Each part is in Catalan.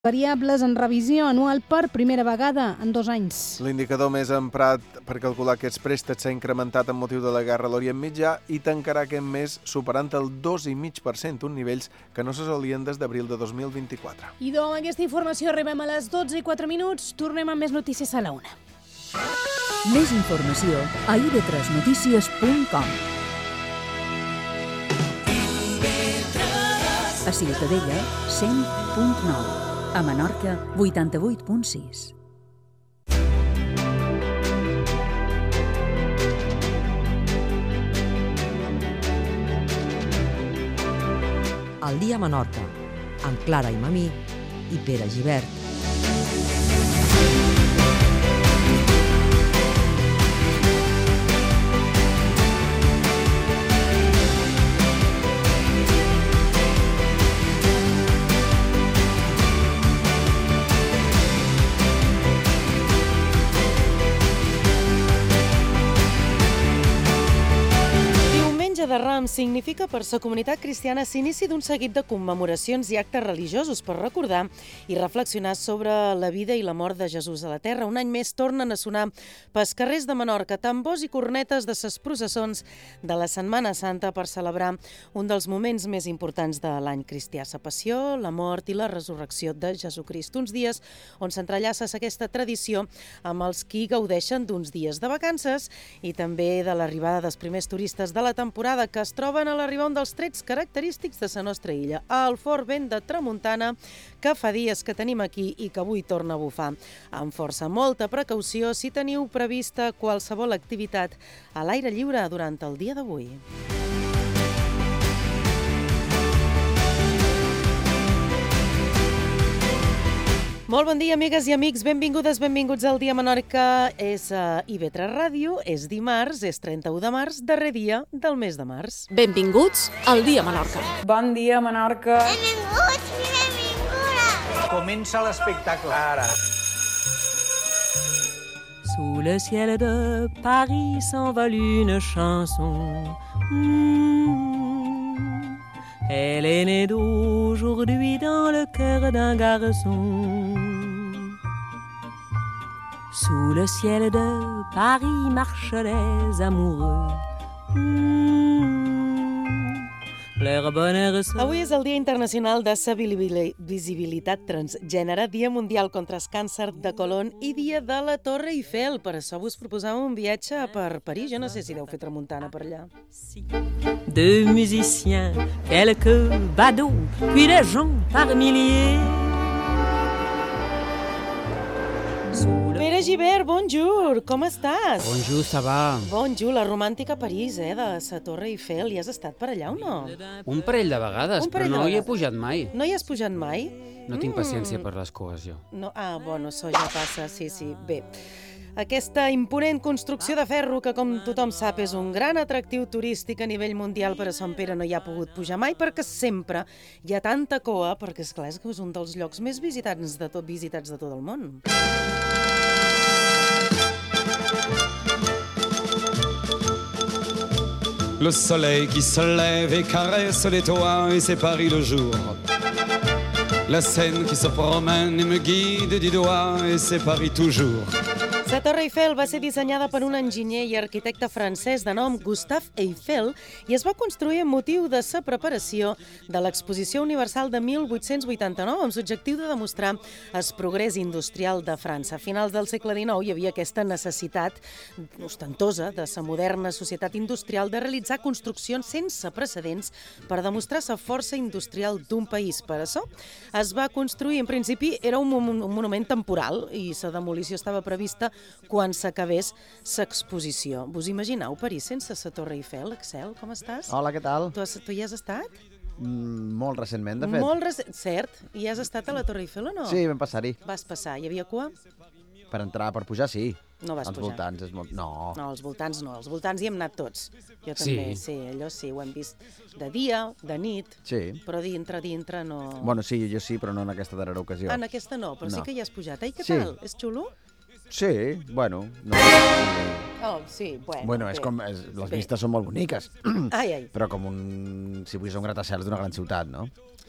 Variables en revisió anual per primera vegada en 2 anys. L'indicador més emprat per calcular aquests préstecs s'ha incrementat amb motiu de la guerra a l'Orient Mitjà i tancarà aquest mes superant el 2,5%, uns nivells que no se solien des d'abril de 2024. I amb aquesta informació arribem a les 12:04. Tornem amb més notícies a la 1. Més informació a ib3notícies.com. A Ciutadella, 100.9. A Menorca, 88.6. El dia a Menorca, amb Clara i Mamí i Pere Gibert. De Rams significa per la comunitat cristiana s'inici d'un seguit de commemoracions i actes religiosos per recordar i reflexionar sobre la vida i la mort de Jesús a la terra. Un any més tornen a sonar pels carrers de Menorca tambors i cornetes de ses processons de la Setmana Santa per celebrar un dels moments més importants de l'any cristià, la passió, la mort i la resurrecció de Jesucrist. Uns dies on s'entrellaça aquesta tradició amb els qui gaudeixen d'uns dies de vacances i també de l'arribada dels primers turistes de la temporada que es troben a l'arribar un dels trets característics de la nostra illa, el fort vent de tramuntana que fa dies que tenim aquí i que avui torna a bufar. Amb força molta precaució si teniu prevista qualsevol activitat a l'aire lliure durant el dia d'avui. Molt bon dia, amigues i amics. Benvingudes, benvinguts al Dia Menorca. És a IB3 Ràdio, és dimarts, és 31 de març, darrer dia del mes de març. Benvinguts al Dia Menorca. Bon dia, Menorca. Benvinguts i benvingudes. Comença l'espectacle ara. Sous le ciel de Paris s'envole une chanson. Elle est née d'aujourd'hui dans le cœur d'un garçon. Sous le ciel de Paris marchent les amoureux. Leur bonheur est... Avui és el Dia Internacional de la Visibilitat Transgènere, Dia Mundial contra el Càncer de Colon i Dia de la Torre Eiffel. Per això vos proposàvem un viatge per París. Jo no sé si deu fer tramuntana per allà. Deux musiciens, quelques badauds, puis des gens par milliers. Pere Gibert, bonjour, com estàs? Bonjour, ça va? Bonjour, la romàntica París, de la Torre Eiffel. Hi has estat per allà o no? Un parell de vegades, però no hi he pujat mai. No hi has pujat mai? No tinc paciència per les coes, jo. No, bueno, això ja passa, sí. Bé, aquesta imponent construcció de ferro que, com tothom sap, és un gran atractiu turístic a nivell mundial, però Sant Pere no hi ha pogut pujar mai perquè sempre hi ha tanta coa, perquè és clar, és que és un dels llocs més visitats de tot el món. Le soleil qui se lève et caresse les toits et c'est Paris le jour. La Seine qui se promène et me guide du doigt et c'est Paris toujours. La Torre Eiffel va ser dissenyada per un enginyer i arquitecte francès de nom Gustave Eiffel i es va construir amb motiu de la preparació de l'Exposició Universal de 1889 amb l'objectiu de demostrar el progrés industrial de França. A finals del segle XIX hi havia aquesta necessitat ostentosa de la moderna societat industrial de realitzar construccions sense precedents per demostrar la força industrial d'un país. Per això es va construir, en principi, era un monument temporal i la demolició estava prevista quan s'acabés l'exposició. Vos imagineu París sense la Torre Eiffel? Axel, com estàs? Hola, què tal? Tu hi has estat? Molt recentment, de fet. Cert. I has estat a la Torre Eiffel o no? Sí, vam passar-hi. Vas passar. Hi havia cua? Per pujar, sí. No vas pujar? Als voltants és molt... No. No, als voltants no. Als voltants hi hem anat tots. Jo també, sí, allò sí, ho hem vist de dia, de nit, sí. Però dintre no... Bueno, sí, jo sí, però no en aquesta darrera ocasió. En aquesta no, però sí que hi has pujat. Ai, què sí. tal? És xulo? Sí, bueno. No. Oh, sí, bueno, és com... les vistes són molt boniques. Ai. Però com si puguis un gratacels d'una gran ciutat, no?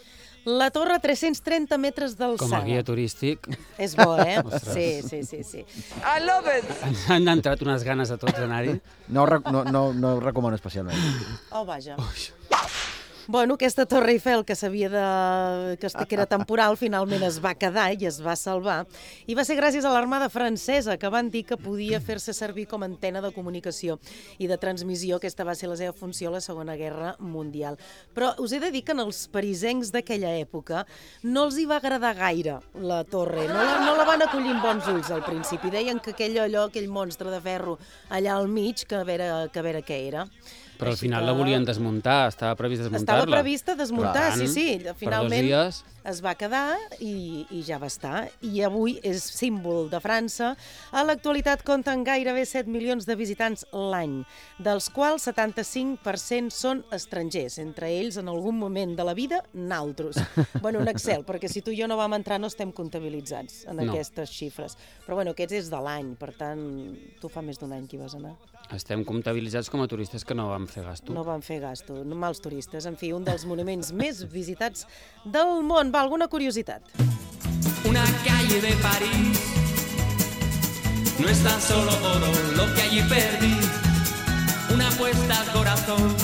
La torre, 330 metres d'alçada. Com a guia turístic. És bo, eh? Sí. I love it! Han entrat unes ganes a tots d'anar-hi. No ho recomano especialment. Oh, vaja. Bueno, aquesta Torre Eiffel, que sabia que era temporal, finalment es va quedar i es va salvar. I va ser gràcies a l'Armada francesa, que van dir que podia fer-se servir com a antena de comunicació i de transmissió. Aquesta va ser la seva funció a la Segona Guerra Mundial. Però us he de dir que als parisencs d'aquella època no els hi va agradar gaire la torre. No la van acollir amb bons ulls al principi. Deien que aquell monstre de ferro allà al mig, que a veure què era. Però al final la volien desmuntar, estava previst desmuntar-la. Estava prevista desmuntar, sí. Finalment per 2 dies es va quedar i ja va estar. I avui és símbol de França. A l'actualitat compten gairebé 7 milions de visitants l'any, dels quals 75% són estrangers, entre ells en algun moment de la vida naltros. Bueno, un Excel, perquè si tu i jo no vam entrar no estem comptabilitzats en aquestes xifres. Però bueno, aquests és de l'any, per tant, tu fa més d'un any que hi vas anar. estem comptabilitzats com a turistes que no vam fer gasto. No vam fer gasto, mals turistes. En fi, un dels monuments més visitats del món. Va, alguna curiositat? Una calle de París no es tan solo oro lo que allí perdí, una apuesta al corazón.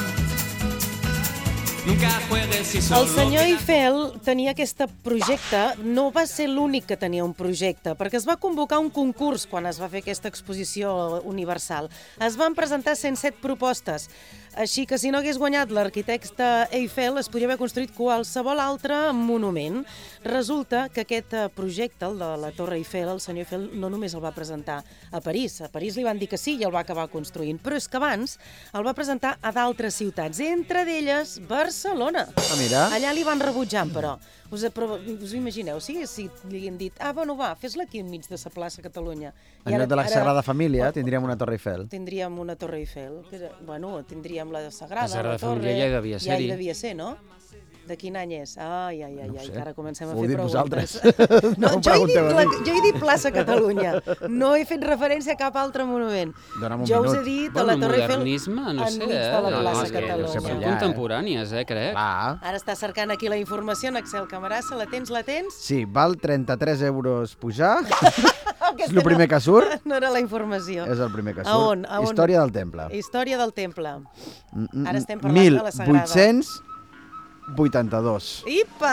El senyor Eiffel tenia aquest projecte, no va ser l'únic que tenia un projecte, perquè es va convocar un concurs quan es va fer aquesta exposició universal. Es van presentar 107 propostes, així que si no hagués guanyat l'arquitecte Eiffel es podria haver construït qualsevol altre monument. Resulta que aquest projecte, el de la Torre Eiffel, el senyor Eiffel no només el va presentar a París li van dir que sí i el va acabar construint, però és que abans el va presentar a d'altres ciutats, entre d'elles Barcelona. Ah, mira. Allà li van rebutjant, però us ho imagineu, si li haguessin dit bueno, va, fes-la aquí enmig de la plaça Catalunya. En lloc de la Sagrada Família tindríem una Torre Eiffel. Tindríem una Torre Eiffel. Bueno, tindríem la Sagrada, la Sagrada Família ja hi devia ser-hi. Ja hi devia ser, no? De quin any és? Ai, que ara comencem a fer preguntes. No, jo he dit plaça Catalunya. No he fet referència a cap altre monument. Jo us he dit a la Torre Eiffel modernisme, no sé, enmig de la plaça Catalunya. Són contemporànies, crec. Ara està cercant aquí la informació en Axel Camarassa. La tens? Sí, val 33 euros pujar. És el primer que surt. No era la informació. És el primer que surt. Història del temple. Història del temple. Ara estem parlant de la Sagrada. 1882. Ipa!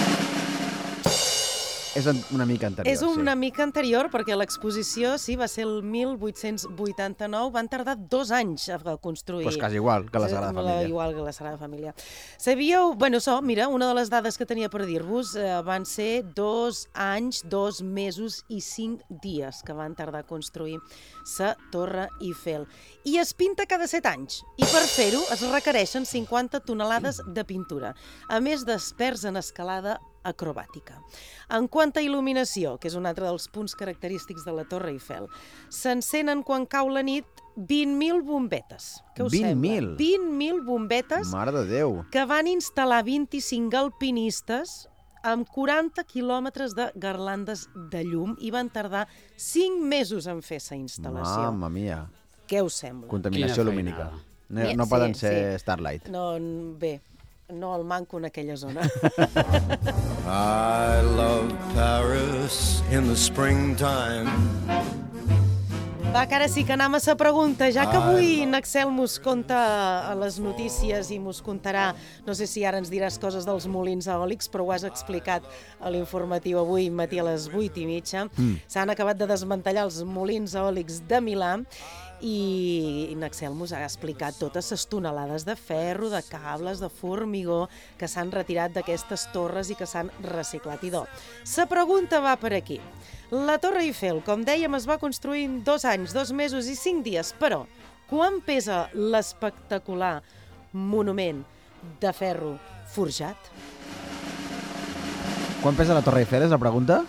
És una mica anterior. És una mica anterior, perquè l'exposició, sí, va ser el 1889, van tardar 2 anys a construir. Doncs quasi igual que la Sagrada Família. Igual que la Sagrada Família. Sabíeu, mira, una de les dades que tenia per dir-vos van ser 2 anys, 2 mesos i 5 dies que van tardar a construir la Torre Eiffel. I es pinta cada 7 anys. I per fer-ho es requereixen 50 tonelades de pintura, a més d'experts en escalada acrobàtica. En quant a il·luminació, que és un altre dels punts característics de la Torre Eiffel, s'encenen quan cau la nit 20.000 bombetes. Què us sembla? 20.000 bombetes. Mare de Déu. Que van instal·lar 25 alpinistes amb 40 quilòmetres de garlandes de llum i van tardar 5 mesos en fer la instal·lació. Mamma mia. Què us sembla? Contaminació lumínica. No poden ser Starlight. No, bé. No el manco en aquella zona. I love Paris in the springtime. Va, que ara sí que anem a la pregunta. Ja que avui Naxel mos conta a les notícies i mos contarà, no sé si ara ens diràs coses dels molins eòlics, però ho has explicat a l'informatiu avui matí a les 8:30. S'han acabat de desmantellar els molins eòlics de Milà i Naxel mos ha explicat totes les tonelades de ferro, de cables, de formigó que s'han retirat d'aquestes torres i que s'han reciclat. I la pregunta va per aquí. La Torre Eiffel, com dèiem, es va construir en 2 anys, 2 mesos i 5 dies, però quan pesa l'espectacular monument de ferro forjat? Quan pesa la Torre Eiffel, és la pregunta?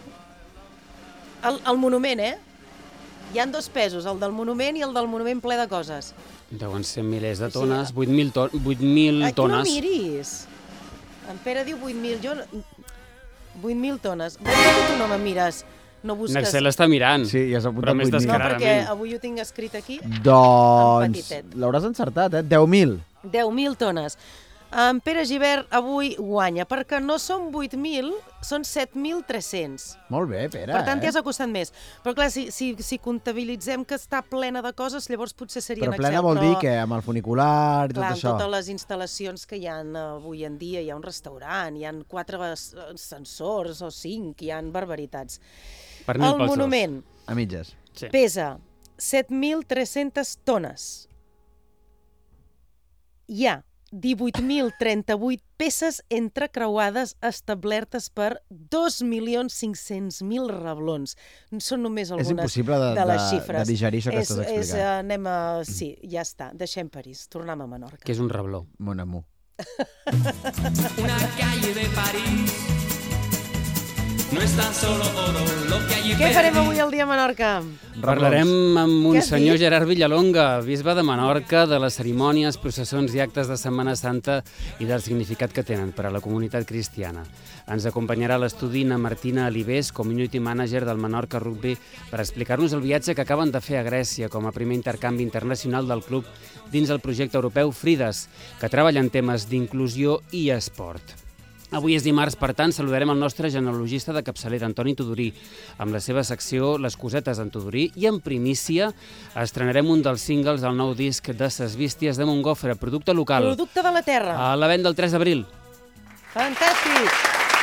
El monument, Hi ha 2 pesos, el del monument i el del monument ple de coses. Deuen ser milers de tones, 8.000 tones. Tu no miris. En Pere diu 8.000, jo... 8.000 tones. Tu no me mires, no busques... Naxel està mirant, sí, ja però més descaradament. No, perquè avui ho tinc escrit aquí. Doncs l'hauràs encertat, 10.000. 10.000 tones. En Pere Gibert avui guanya, perquè no són 8.000, són 7.300. Molt bé, Pere. Per tant, t'hi has acostat més. Però clar, si comptabilitzem que està plena de coses, llavors potser seria en Però Excel. plena vol dir que amb el funicular i tot clar, això. Clar, totes les instal·lacions que hi ha avui en dia, hi ha un restaurant, hi ha 4 ascensors o 5, hi ha barbaritats. Pernil El pels monument A mitges. pesa 7.300 tones. Hi ha 18.038 peces entrecreuades establertes per 2.500.000 reblons. Són només algunes impossible de les xifres. de digerir això que estàs explicant. Sí, ja està. Deixem París. Tornem a Menorca. Que és un rebló. Mon amour. Una calle de París. No és tan solo oro lo que allí Què farem avui al dia a Menorca? Parlarem amb Què has Monsenyor dit? Gerard Villalonga, bisbe de Menorca, de les cerimònies, processons i actes de Setmana Santa i del significat que tenen per a la comunitat cristiana. Ens acompanyarà l'estudina Martina Alibés, community manager del Menorca Rugby, per explicar-nos el viatge que acaben de fer a Grècia com a primer intercanvi internacional del club dins el projecte europeu Frides, que treballa en temes d'inclusió i esport. Avui és dimarts, per tant, saludarem el nostre genealogista de capçalera, Antoni Tudurí, amb la seva secció Les cosetes d'en Tudurí, i en primícia estrenarem un dels singles del nou disc de Ses Bísties de Montgofre, producte local. Producte de la terra. A la venda el 3 d'abril. Fantàstic!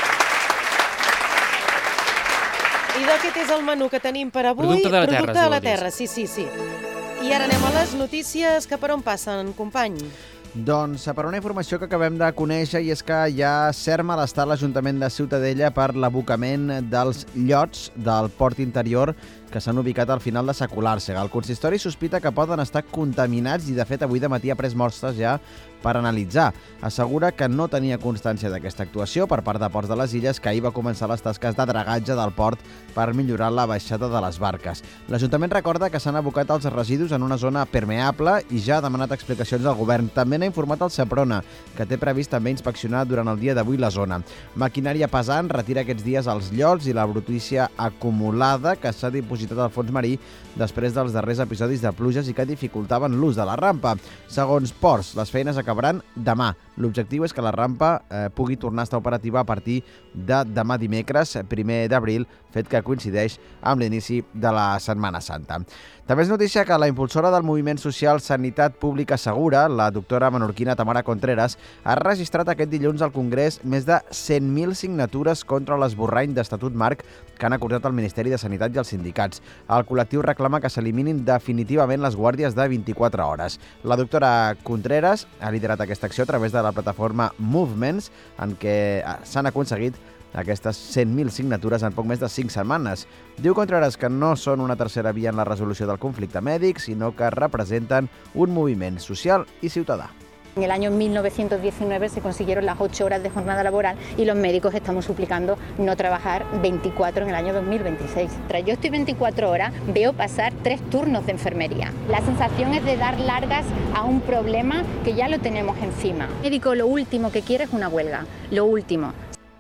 I d'aquest és el menú que tenim per avui. Producte de la terra, Producte de la es diu el terra, sí. I ara anem a les notícies, que per on passen, company? Doncs per una informació que acabem de conèixer, i és que ja cert malestar a l'Ajuntament de Ciutadella per l'abocament dels llots del port interior que s'han ubicat al final de Sacolàrsega. El consistori sospita que poden estar contaminats i, de fet, avui de matí ha pres mostres ja per analitzar. Assegura que no tenia constància d'aquesta actuació per part de Ports de les Illes, que ahir va començar les tasques de dragatge del port per millorar la baixada de les barques. L'Ajuntament recorda que s'han abocat els residus en una zona permeable i ja ha demanat explicacions al govern. També n'ha informat el Seprona, que té previst també inspeccionar durant el dia d'avui la zona. Maquinària pesant retira aquests dies els llots i la brutícia acumulada que s'ha dipositat al fons marí després dels darrers episodis de pluges i que dificultaven l'ús de la rampa. Segons Ports, les feines acabaran demà. L'objectiu és que la rampa pugui tornar a estar operativa a partir de demà dimecres, 1 d'abril, fet que coincideix amb l'inici de la Setmana Santa. També és notícia que la impulsora del moviment social Sanitat Pública Segura, la doctora menorquina Tamara Contreras, ha registrat aquest dilluns al Congrés més de 100.000 signatures contra l'esborrany d'Estatut Marc que han acordat el Ministeri de Sanitat i els sindicats. El col·lectiu reclama que s'eliminin definitivament les guàrdies de 24 hores. La doctora Contreras ha liderat aquesta acció a través de la plataforma Movements, en què s'han aconseguit aquestes 100.000 signatures en poc més de 5 setmanes. Diu Contreras que no són una tercera via en la resolució del conflicte mèdic, sinó que representen un moviment social i ciutadà. En el año 1919 se consiguieron las 8 horas de jornada laboral y los médicos estamos suplicando no trabajar 24 en el año 2026. Yo estoy 24 horas, veo pasar 3 turnos de enfermería. La sensación es de dar largas a un problema que ya lo tenemos encima. El médico lo último que quiere es una huelga, lo último.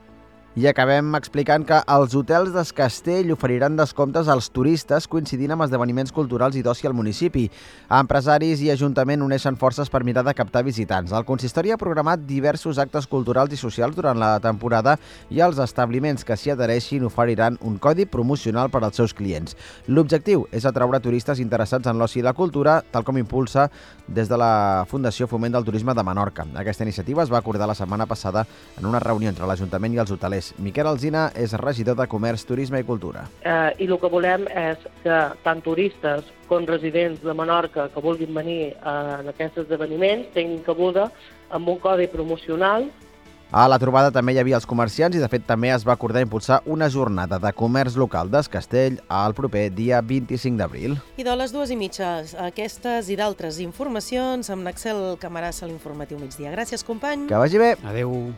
I acabem explicant que els hotels d'Es Castell oferiran descomptes als turistes coincidint amb esdeveniments culturals i d'oci al municipi. Empresaris i Ajuntament uneixen forces per mirar de captar visitants. El consistori ha programat diversos actes culturals i socials durant la temporada i els establiments que s'hi adhereixin oferiran un codi promocional per als seus clients. L'objectiu és atraure turistes interessats en l'oci i la cultura, tal com impulsa des de la Fundació Foment del Turisme de Menorca. Aquesta iniciativa es va acordar la setmana passada en una reunió entre l'Ajuntament i els hotelers. Miquel Alsina és regidor de Comerç, Turisme i Cultura. I el que volem és que tant turistes com residents de Menorca que vulguin venir a aquests esdeveniments tinguin cabuda amb un codi promocional. A la trobada també hi havia els comerciants i, de fet, també es va acordar impulsar una jornada de comerç local d'Es Castell el proper dia 25 d'abril. I de les 2:30, aquestes i d'altres informacions amb Axel Camarasa a l'Informatiu Migdia. Gràcies, company. Que vagi bé. Adéu.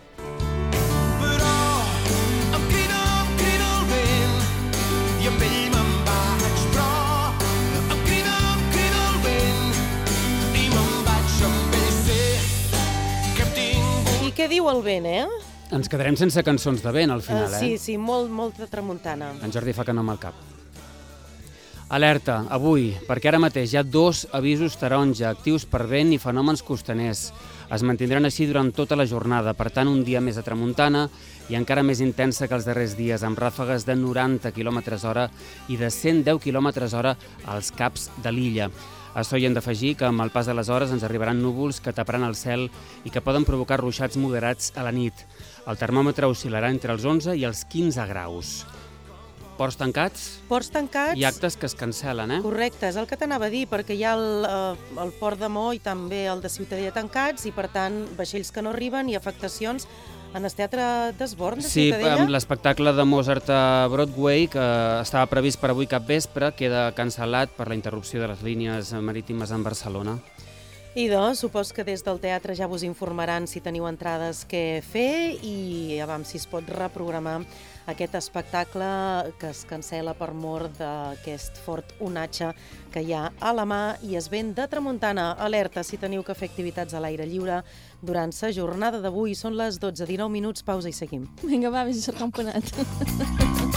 I amb ell me'n vaig, però em crida el vent i me'n vaig amb ell, sé que hem tingut... I què diu el vent, Ens quedarem sense cançons de vent al final, Sí, molta tramuntana. En Jordi fa que no amb el cap. Alerta, avui, perquè ara mateix hi ha 2 avisos taronja actius per vent i fenòmens costaners. Es mantindran així durant tota la jornada, per tant, un dia més a tramuntana i encara més intensa que els darrers dies, amb ràfegues de 90 km/h i de 110 km/h als caps de l'illa. A això hi hem d'afegir que amb el pas de les hores ens arribaran núvols que taparan el cel i que poden provocar ruixats moderats a la nit. El termòmetre oscil·larà entre els 11 i els 15 graus. Ports tancats? Ports tancats. I actes que es cancel·len, eh? Correcte, és el que t'anava a dir, perquè hi ha el port de Maó i també el de Ciutadella tancats i, per tant, vaixells que no arriben i afectacions en el teatre d'Esborn de Ciutadella. Sí, amb l'espectacle de Mozart a Broadway, que estava previst per avui capvespre, queda cancel·lat per la interrupció de les línies marítimes en Barcelona. I doncs, supos que des del teatre ja vos informaran si teniu entrades què fer i si es pot reprogramar aquest espectacle que es cancel·la per mor d'aquest fort onatge que hi ha a la mà i es vent de tramuntana. Alerta si teniu que fer activitats a l'aire lliure durant la jornada d'avui. Són les 12:19, pausa i seguim. Vinga, va, vés a cercar un panat.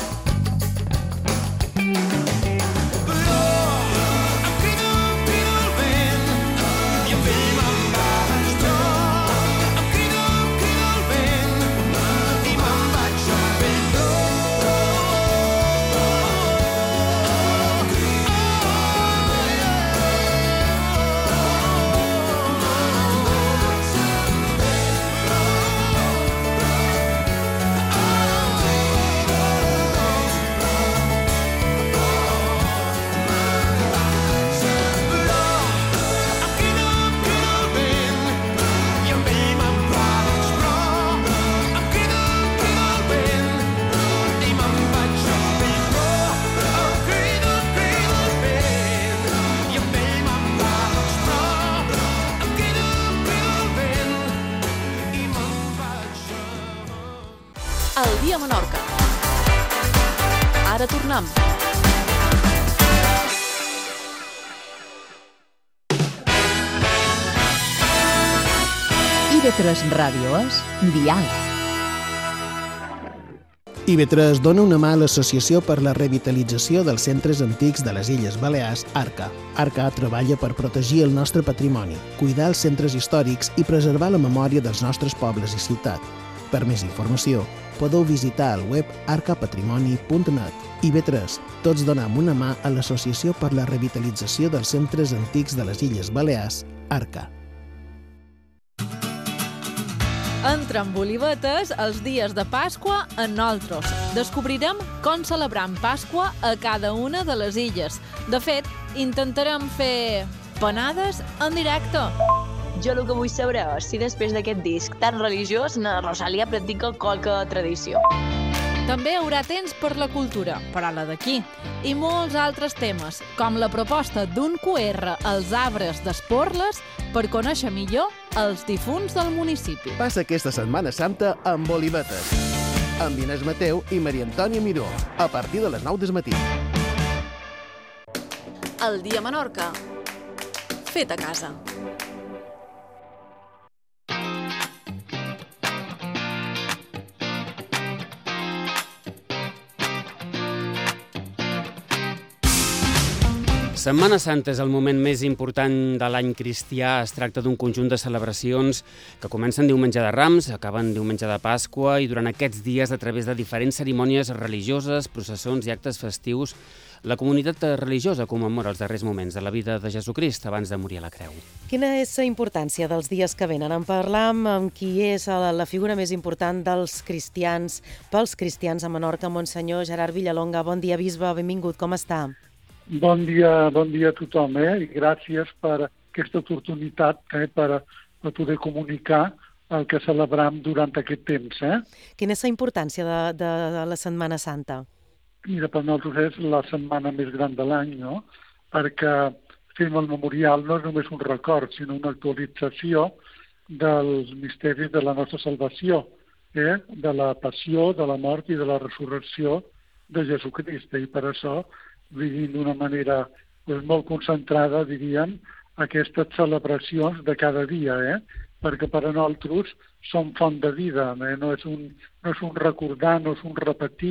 El dia a Menorca. Ara tornem. IB3 Ràdio és Dial. IB3 dona una mà a l'Associació per la Revitalització dels Centres Antics de les Illes Balears, ARCA. ARCA treballa per protegir el nostre patrimoni, cuidar els centres històrics i preservar la memòria dels nostres pobles i ciutats. Per més informació, podeu visitar el web arcapatrimoni.net. IB3, tots donem una mà a l'Associació per la Revitalització dels Centres Antics de les Illes Balears, ARCA. Entra amb olivetes els dies de Pasqua en nosaltres. Descobrirem com celebrem Pasqua a cada una de les illes. De fet, intentarem fer panades en directe. Jo el que vull saber és si després d'aquest disc tan religiós na Rosalia practica qualque tradició. També hi haurà temps per la cultura, per a la d'aquí, i molts altres temes, com la proposta d'un QR als arbres d'Esporles per conèixer millor els difunts del municipi. Passa aquesta Setmana Santa amb olivetes, amb Inés Mateu i Maria Antònia Miró, a partir de les 9 del matí. El dia a Menorca. Fet a casa. Setmana Santa és el moment més important de l'any cristià. Es tracta d'un conjunt de celebracions que comencen diumenge de Rams, acaben diumenge de Pasqua i durant aquests dies, a través de diferents cerimònies religioses, processons i actes festius, la comunitat religiosa commemora els darrers moments de la vida de Jesucrist abans de morir a la creu. Quina és la importància dels dies que venen? En parlam amb qui és la figura més important dels cristians, pels cristians a Menorca, Monsenyor Gerard Villalonga. Bon dia, bisbe, benvingut, com està? Bon dia a tothom, i gràcies per aquesta oportunitat per poder comunicar el que celebram durant aquest temps. Quina és la importància de la Setmana Santa? Mira, per nosaltres és la setmana més gran de l'any, no? Perquè fem el memorial no és només un record, sinó una actualització dels misteris de la nostra salvació, de la passió, de la mort i de la resurrecció de Jesucrist. I per això vivim d'una manera molt concentrada, diríem, aquestes celebracions de cada dia, perquè per a nosaltres són font de vida, no és un recordar, no és un repetir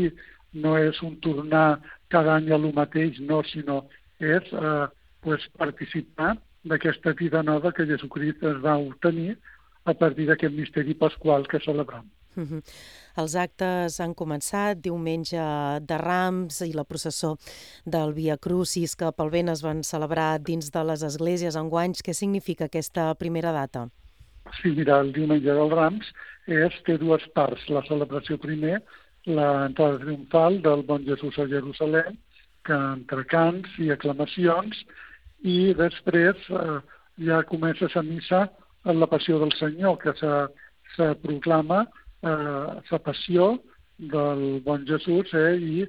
no és un tornar cada any a lo mateix, no, sinó és participar d'aquesta vida nova que Jesucrist es va obtenir a partir d'aquest misteri pasqual que celebrem. Els actes han començat, diumenge de Rams i la processó del Via Crucis que pel vent es van celebrar dins de les esglésies enguany. Què significa aquesta primera data? Sí, mira, el diumenge dels Rams té dues parts. La celebració primer, l'entrada triomfal del Bon Jesús a Jerusalem, que entre cants i aclamacions, i després ja comença la missa en la Passió del Senyor, que se proclama la passió del Bon Jesús i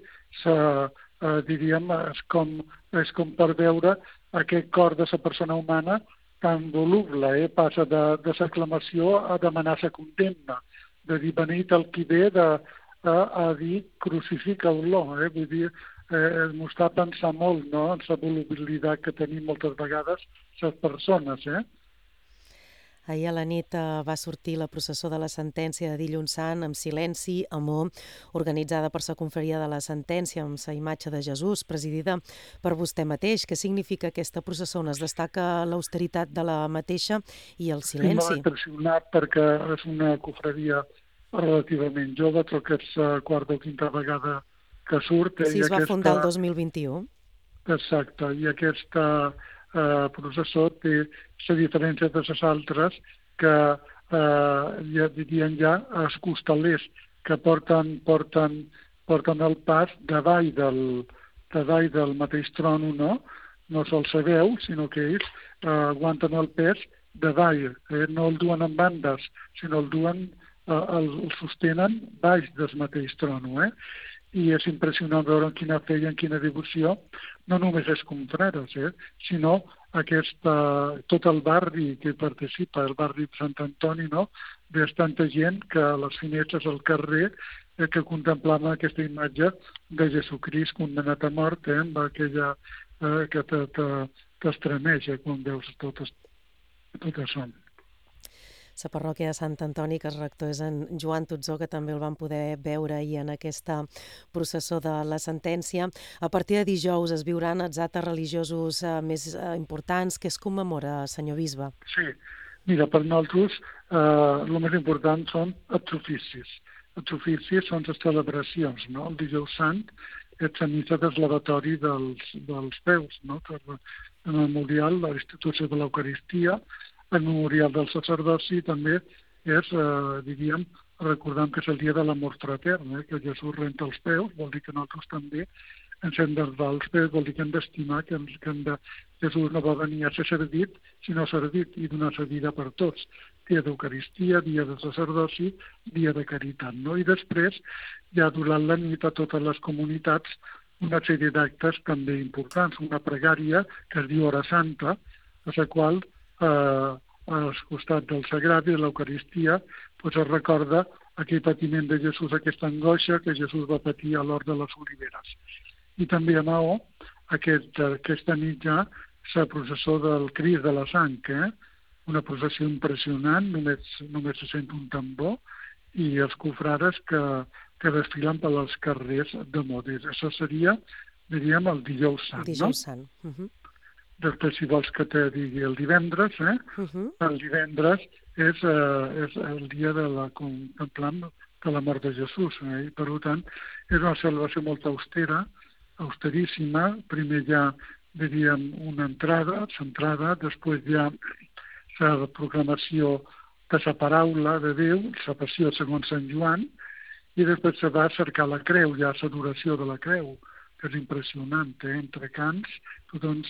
diríem, és com per veure aquest cor de la persona humana tan voluble, passa de l'aclamació a demanar la condemna, de dir beneit el qui ve a dir crucifica-lo, vull dir, m'ho està pensant molt, no?, en la volubilitat que tenim moltes vegades les persones, Ahir a la nit va sortir la processó de la sentència de Dilluns Sant amb silenci, amor, organitzada per la confraria de la sentència amb la imatge de Jesús, presidida per vostè mateix. Què significa aquesta processó? On es destaca l'austeritat de la mateixa i el silenci? Sí, m'ha impressionat perquè és una confraria relativament jove, però que és la quarta o quinta vegada que surt. Sí, es va fundar el 2021. Exacte, i aquesta processó té la diferència de les altres que ja dirien els costalers que porten el pas davall del mateix tron, no se'l sabeu, sinó que ells aguanten el pes davall, no el duen en bandes, sinó el sostenen baix del mateix tron, i és impressionant veure en quina fe i en quina devoció, no només els confrares, sinó tot el barri que participa, el barri de Sant Antoni, ves tanta gent que a les finestres al carrer que contemplaven aquesta imatge de Jesucrist condemnat a mort, amb aquella que t'estremeix quan veus tot això. La parròquia de Sant Antoni, que el rector és en Joan Tutzó, que també el van poder veure ahir en aquesta processó de la sentència. A partir de dijous es viuran els actes religiosos més importants. Què es commemora, senyor bisbe? Sí, mira, per nosaltres el més important són els oficis. Els oficis són les celebracions, no? El dijous sant és la missa deslavatori dels peus, no? El memorial, la institució de l'Eucaristia, el memorial del sacerdoci també és, diríem, recordant que és el dia de l'amor fratern, que Jesús renta els peus, vol dir que nosaltres també ens hem d'estar els peus, vol dir que hem d'estimar que Jesús no va venir a ser servit, sinó servit i donar la vida per tots. Dia d'Eucaristia, dia de sacerdoci, dia de caritat, no? I després, ja durant la nit a totes les comunitats, una sèrie d'actes també importants, una pregària que es diu Hora Santa, a la qual al costat del sagrat i de l'Eucaristia es recorda aquell patiment de Jesús, aquesta angoixa que Jesús va patir a l'hort de les Oliveres. I també a Maó, aquesta nit ja, la processó del Crist de la Sang, una processió impressionant, només se sent un tambor, i els confrares que desfilen per als carrers de Modés. Això seria, diríem, el dijous sant, no? Dijous sant. Després, si vols que te digui el divendres, el divendres és el dia de la contemplant de la mort de Jesús, i per tant és una celebració molt austera, austeríssima. Primer ja diríem una entrada, centrada, després ja la proclamació de la paraula de Déu, la passió segons Sant Joan, i després se va cercar la creu, ja l'adoració de la creu, que és impressionant, entre cants, tothom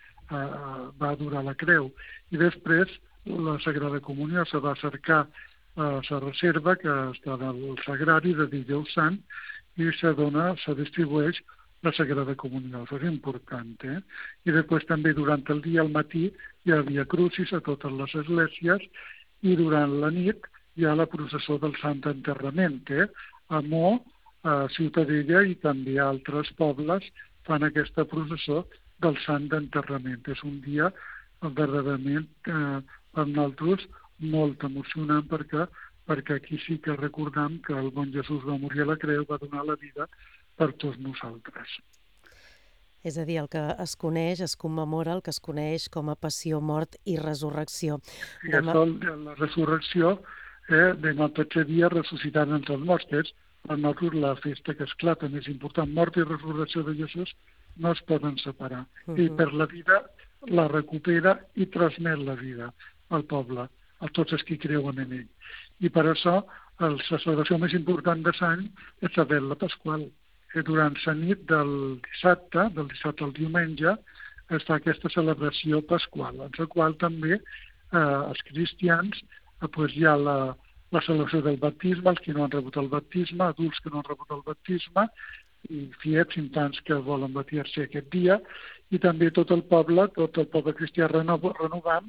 va adorar la creu. I després la Sagrada Comunió se va cercar la reserva que està del sagrari de dijous sant i se distribueix la Sagrada Comunió. Això és important. I després també durant el dia, al matí, hi ha Via Crucis a totes les esglésies i durant la nit hi ha la processó del Sant Enterrament. A Mo, a Ciutadella i també a altres pobles fan aquesta processó del Sant d'Enterrament. És un dia verdaderament per nosaltres molt emocionant perquè aquí sí que recordam que el bon Jesús va morir a la creu, va donar la vida per tots nosaltres. És a dir, el que es coneix, es commemora el que es coneix com a passió, mort i resurrecció. I això, la resurrecció, demà tot el dia ressuscitant entre els morts, que és per nosaltres la festa que esclata més important. Mort i resurrecció de Jesús no es poden separar. I per la vida la recupera i transmet la vida al poble, a tots els que creuen en ell. I per això la celebració més important de l'any és la vetla pasqual. Durant la nit del dissabte al diumenge, es fa aquesta celebració pasqual, en la qual també els cristians hi ha la celebració del baptisme, els que no han rebut el baptisme, adults que no han rebut el baptisme, i fiets, infants que volen batir-se aquest dia, i també tot el poble cristià renovant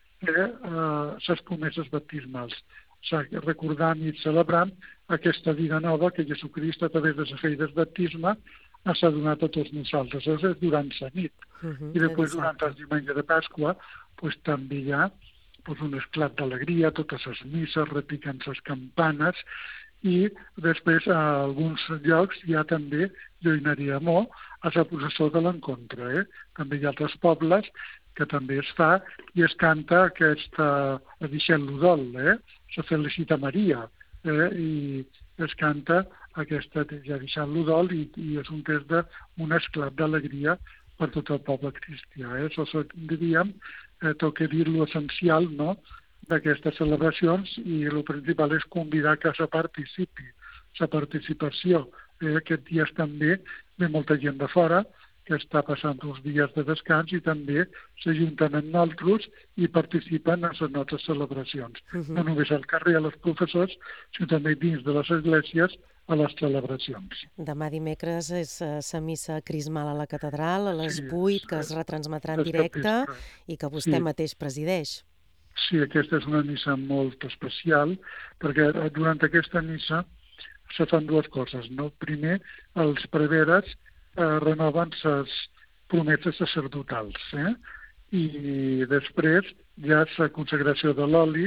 les promeses baptismals, recordant i celebrant aquesta vida nova que Jesucrist, a través de la fe i del baptisme, s'ha donat a tots nosaltres. Això és durant la nit. I després, durant el diumenge de Pasqua, també hi ha un esclat d'alegria, totes les misses, repiquen les campanes, i després a alguns llocs hi ha també lluïneria amor a la processó de l'encontre. També hi ha altres pobles que també es fa i es canta aquesta Adixent l'Udol, la Felicita Maria, i es canta aquesta Adixent l'Udol i és un test d'un esclat d'alegria per tot el poble cristià. Això diríem, toca dir l'essencial, no?, d'aquestes celebracions, i el principal és convidar que se participi, la participació. Aquests dies també ve molta gent de fora que està passant uns dies de descans i també s'ajunten amb nosaltres i participen en les nostres celebracions. No només al carrer, a les professors, sinó també dins de les esglésies a les celebracions. Demà dimecres és la missa crismal a la catedral, a les 8, que es retransmetrà en directe i que vostè mateix presideix. Sí, aquesta és una missa molt especial, perquè durant aquesta missa se fan dues coses, no? Primer, els preveres renoven les promeses sacerdotals, i després hi ha la consagració de l'oli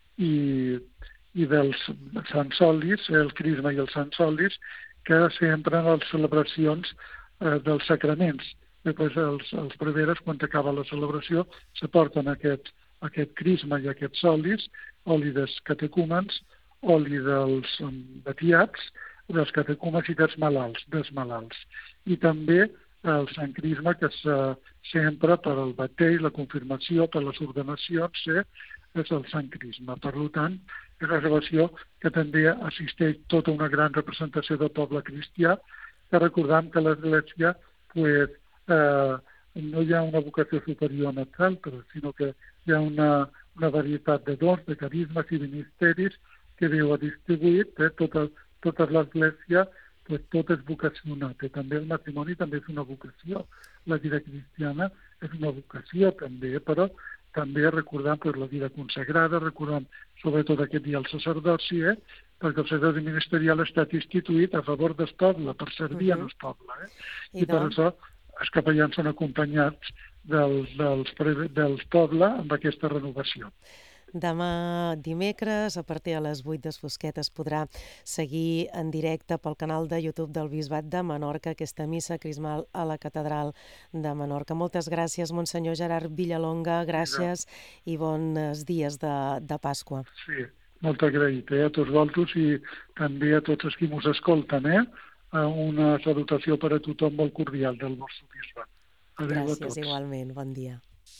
i dels sants olis, el crisma i els sants olis, que s'empren a les celebracions dels sacraments. Després els preveres, quan acaba la celebració, se porten aquest crisma i aquests olis, oli dels catecúmens, oli dels batiats, dels catecúmens i dels malalts. I també el sant crisma que s'empra per al batell, la confirmació, per les ordenacions, és el sant crisma. Per tant, és una celebració que també assisteix tota una gran representació del poble cristià, que recordam que l'Església no hi ha una vocació superior a nosaltres, sinó que hi ha una varietat de dons, de carismes i de ministeris que Déu ha distribuït. Tota l'Església, tot és vocacionat. També el matrimoni també és una vocació. La vida cristiana és una vocació també, però també recordant la vida consagrada, recordant sobretot aquest dia el sacerdoci, perquè el sacerdoci ministerial ha estat instituït a favor del poble, per servir al poble. I per això els capellans són acompanyats del poble amb aquesta renovació. Demà dimecres, a partir de les 8 d'Esfosquet, es podrà seguir en directe pel canal de YouTube del Bisbat de Menorca aquesta missa crismal a la catedral de Menorca. Moltes gràcies, Monsenyor Gerard Villalonga, gràcies i bons dies de Pasqua. Sí, molt agraït a tots vosaltres i també a tots els que ens escolten. Una salutació per a tothom molt cordial del nostre bisbe. Adéu a tots. Gràcies, igualment. Bon dia.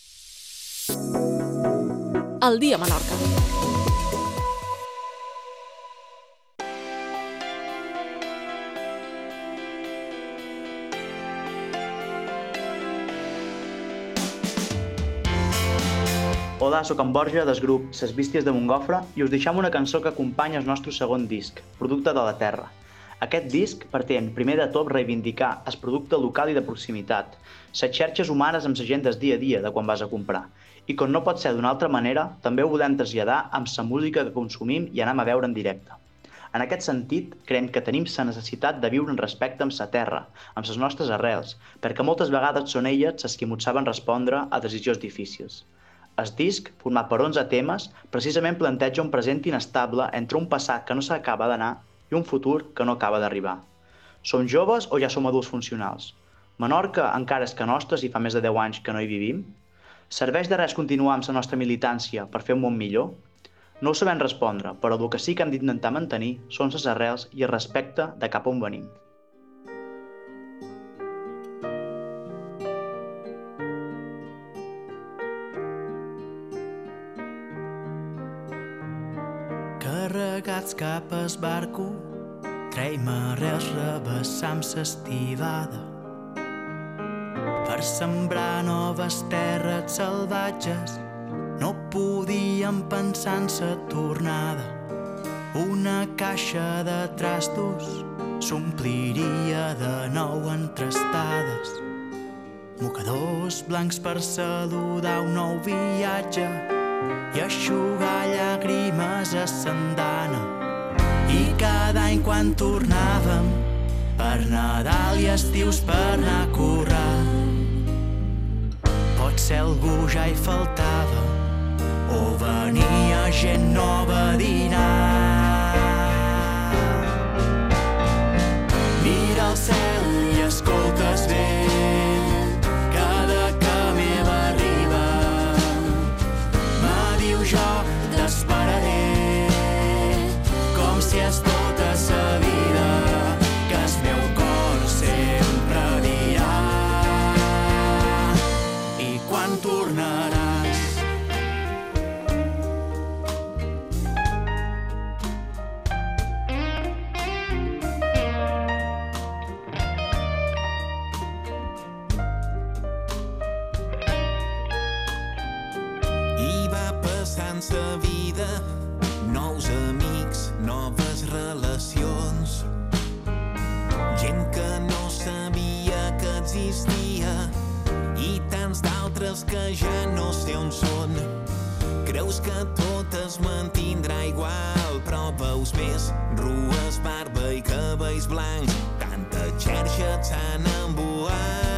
El dia a Menorca. Hola, soc en Borja del grup Ses Bísties de Montgofre i us deixam una cançó que acompanya el nostre segon disc, Producte de la Terra. Aquest disc pretén, primer de tot, reivindicar el producte local i de proximitat, les xarxes humanes amb la gent del dia a dia de quan vas a comprar. I com no pot ser d'una altra manera, també ho volem traslladar amb la música que consumim i anem a veure en directe. En aquest sentit, creiem que tenim la necessitat de viure en respecte amb la terra, amb les nostres arrels, perquè moltes vegades són elles les que ens saben respondre a decisions difícils. El disc, format per 11 temes, precisament planteja un present inestable entre un passat que no s'acaba d'anar i un futur que no acaba d'arribar. Som joves o ja som adults funcionals? Menorca encara és que nostres i fa més de 10 anys que no hi vivim? Serveix de res continuar amb la nostra militància per fer un món millor? No ho sabem respondre, però el que sí que hem d'intentar mantenir són les arrels i el respecte de cap on venim. Carregats cap al barco, treim arrels rebassam s'estivada per sembrar noves terres salvatges. No podíem pensar en sa tornada. Una caixa de trastos s'ompliria de nou entre estades. Mocadors blancs per saludar un nou viatge i eixugar llàgrimes a s'andana. I cada any quan tornàvem per Nadal i estius per anar a córrer, potser algú ja hi faltava o venia gent nova a dinar. Mira el cel i escoltes vent, cada que meva arriba me diu jo t'esperaré, com si és tota sa vida que el meu cor sempre dirà. I quan tornaràs? I va passant sa vida, nous amics, noves relacions, gent que no sabia que existia i tants d'altres que ja no sé on són. Creus que tot es mantindrà igual, però veus més rues, barba i cabells blancs, tanta xerxa s'han embuat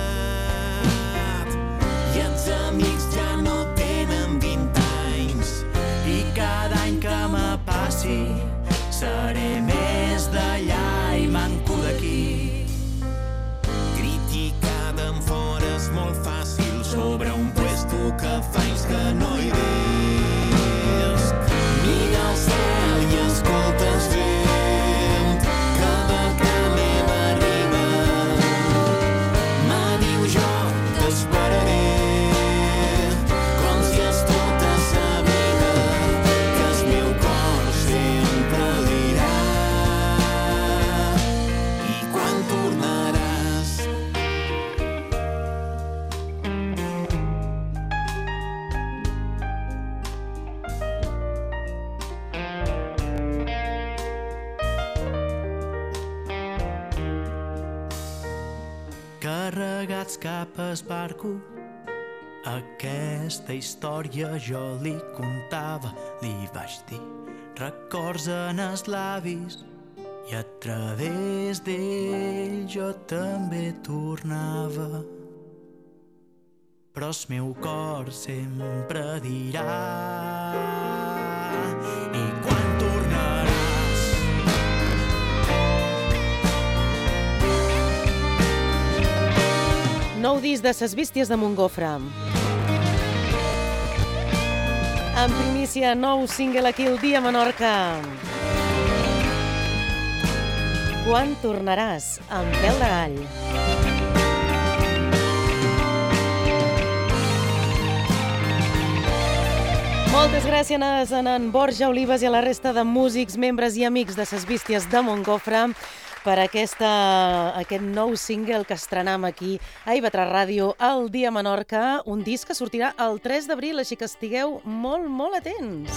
i els amics ja no tenen 20 anys i cada any que me passi seré més d'allà i manco d'aquí. Criticar d'en fora és molt fàcil sobre un puesto que fa anys que no hi visc. Mira el cel i escoltes vent, cada que meva arriba me diu jo t'esperaré, com si és tota sa vida que el meu cor sempre dirà. I quan tornaràs? Carregats cap al barco, aquesta història jo li contava, li vaig dir records en els llavis i a través d'ell jo també tornava. Però el meu cor sempre dirà. I quan tornaràs? Nou disc de Ses Bísties de Montgofre. En primícia, nou single aquí el dia a Menorca. Quan tornaràs? Amb Pèl de Gall. Moltes gràcies a en Borja Olives i a la resta de músics, membres i amics de Ses Bísties de Montgofre per aquest nou single que estrenam aquí a IB3 Ràdio, El dia a Menorca, un disc que sortirà el 3 d'abril, així que estigueu molt, molt atents.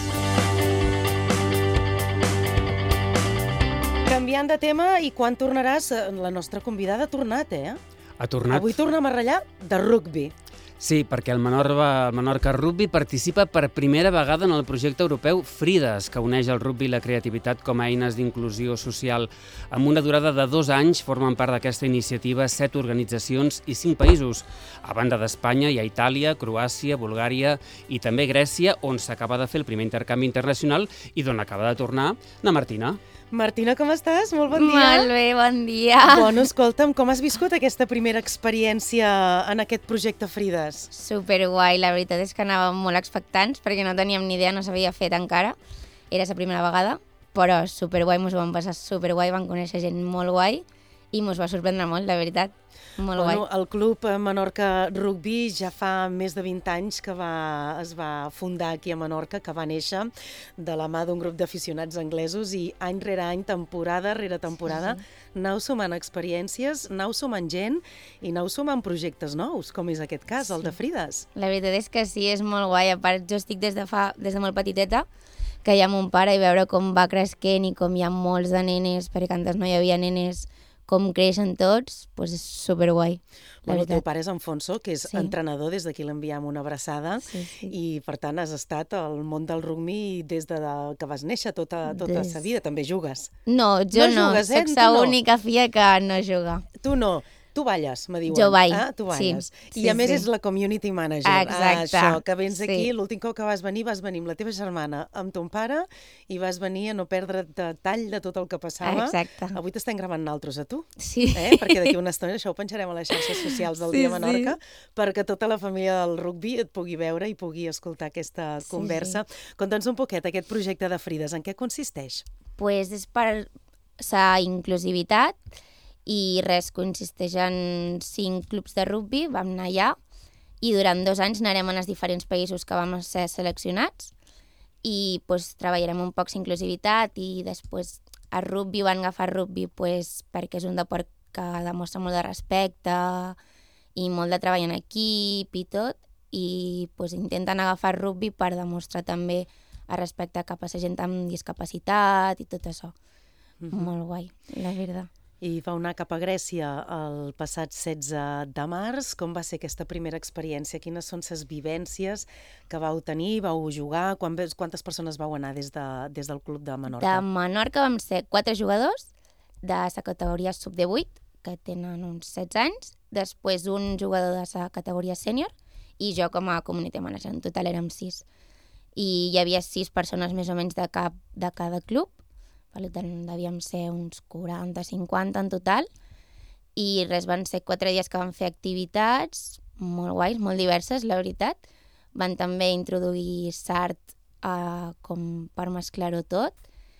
Canviant de tema, i quan tornaràs? La nostra convidada ha tornat, Ha tornat. Avui tornem a ratllar de rugby. Sí, perquè el Menorca Rugby participa per primera vegada en el projecte europeu Frides, que uneix el rugby i la creativitat com a eines d'inclusió social. Amb una durada de 2 anys formen part d'aquesta iniciativa 7 organitzacions i 5 països. A banda d'Espanya hi ha Itàlia, Croàcia, Bulgària i també Grècia, on s'acaba de fer el primer intercanvi internacional i d'on acaba de tornar na Martina. Martina, com estàs? Molt bon dia. Molt bé, bon dia. Bueno, escolta'm, com has viscut aquesta primera experiència en aquest projecte Frides? Superguai, la veritat és que anàvem molt expectants perquè no teníem ni idea, no s'havia fet encara. Era la primera vegada, però superguai, ens ho vam passar superguai, vam conèixer gent molt guai i ens va sorprendre molt, la veritat. Molt guai. El Club Menorca Rugby ja fa més de 20 anys que es va fundar aquí a Menorca, que va néixer de la mà d'un grup d'aficionats anglesos i any rere any, temporada rere temporada, anau sumant experiències, anau sumant gent i anau sumant projectes nous, com és aquest cas, el de Frides. La veritat és que sí, és molt guai. A part, jo estic des de molt petiteta, que hi ha mon pare, i veure com va cresquent i com hi ha molts de nenes, perquè antes no hi havia nenes, com creixen tots, doncs és superguai. El teu pare és Alfonso, que és entrenador, des d'aquí l'enviem una abraçada, i per tant has estat al món del rugby des de que vas néixer tota sa vida. També jugues? No, jo no, soc l'única filla que no juga. Tu no. Tu balles, me diuen. Jo ball, tu balles. I a més és la community manager. Exacte. Això, que vens aquí, l'últim cop que vas venir amb la teva germana, amb ton pare, i vas venir a no perdre't tall de tot el que passava. Exacte. Avui t'estem gravant naltros a tu. Sí. Perquè d'aquí una estona això ho penjarem a les xarxes socials del Dia Menorca, perquè tota la família del rugby et pugui veure i pugui escoltar aquesta conversa. Conta'ns un poquet aquest projecte de Frides, en què consisteix? Doncs és per la inclusivitat, i res, consisteix en 5 clubs de rugby, vam anar allà, i durant 2 anys anarem als diferents països que vam ser seleccionats, i treballarem un poc inclusivitat, i després el rugby van agafar rugby perquè és un deport que demostra molt de respecte i molt de treball en equip i tot, i intenten agafar rugby per demostrar també el respecte cap a la gent amb discapacitat i tot això. Molt guai, la veritat. I vau anar cap a Grècia el passat 16 de març. Com va ser aquesta primera experiència? Quines són les vivències que vau tenir? Vau jugar? Quantes persones vau anar des del Club de Menorca? De Menorca vam ser 4 jugadors de la categoria sub-18, que tenen uns 16 anys, després un jugador de la categoria sènior i jo com a community manager. En total érem 6. I hi havia 6 persones més o menys de cada club. Per tant, devíem ser uns 40-50 en total, i res, van ser 4 dies que van fer activitats molt guais, molt diverses, la veritat. Van també introduir sart com per mesclar-ho tot,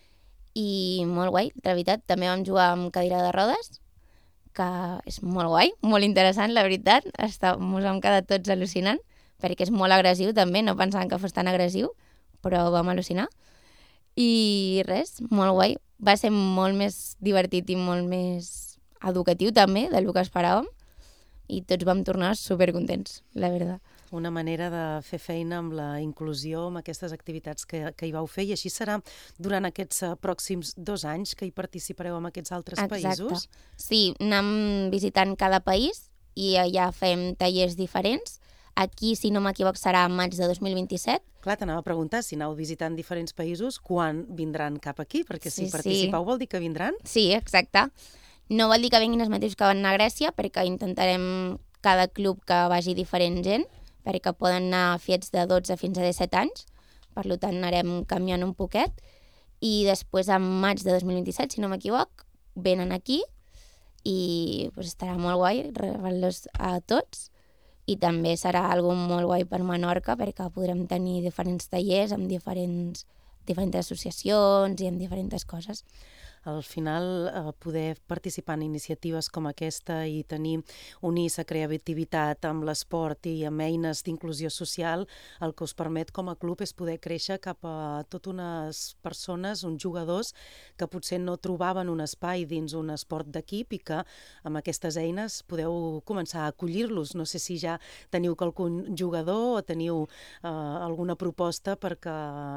i molt guai, la veritat. També vam jugar amb cadira de rodes, que és molt guai, molt interessant, la veritat. Ens hem quedat tots al·lucinant, perquè és molt agressiu també, no pensàvem que fos tan agressiu, però vam al·lucinar. I res, molt guai. Va ser molt més divertit i molt més educatiu també del que esperàvem, i tots vam tornar supercontents, la veritat. Una manera de fer feina amb la inclusió, amb aquestes activitats que hi vau fer, i així serà durant aquests pròxims 2 anys que hi participareu en aquests altres països? Sí, anem visitant cada país i allà fem tallers diferents. Aquí, si no m'equivoc, serà a maig de 2027. Clar, t'anava a preguntar, si aneu visitant diferents països, quan vindran cap aquí? Perquè si participeu vol dir que vindran? Sí, exacte. No vol dir que vinguin els mateixos que van anar a Grècia, perquè intentarem cada club que vagi diferent gent, perquè poden anar fiets de 12 fins a 17 anys, per tant anarem canviant un poquet, i després a maig de 2027, si no m'equivoc, venen aquí, i estarà molt guai rebre-los a tots. I també serà algo molt guai per Menorca, perquè podrem tenir diferents tallers amb diferents associacions i amb diferents coses. Al final, poder participar en iniciatives com aquesta i unir la creativitat amb l'esport i amb eines d'inclusió social, el que us permet com a club és poder créixer cap a totes unes persones, uns jugadors que potser no trobaven un espai dins un esport d'equip i que amb aquestes eines podeu començar a acollir-los. No sé si ja teniu algun jugador o teniu alguna proposta perquè